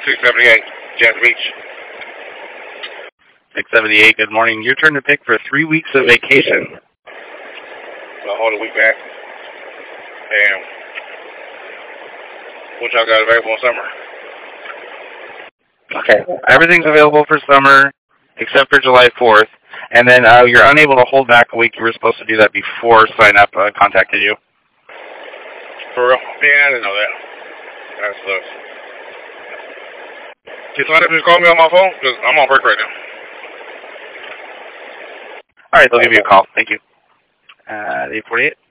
678, Jazz Beach. 678, good morning. Your turn to pick for 3 weeks of vacation. I'll hold a week back. And what y'all got available in summer? Okay. Everything's available for summer except for July 4th. And then you're unable to hold back a week. You were supposed to do that before sign up contacted you. For real? Yeah, I didn't know that. That sucks. Can somebody just call me on my phone? Because I'm on break right now. All right, they'll give you a call. Thank you. 848.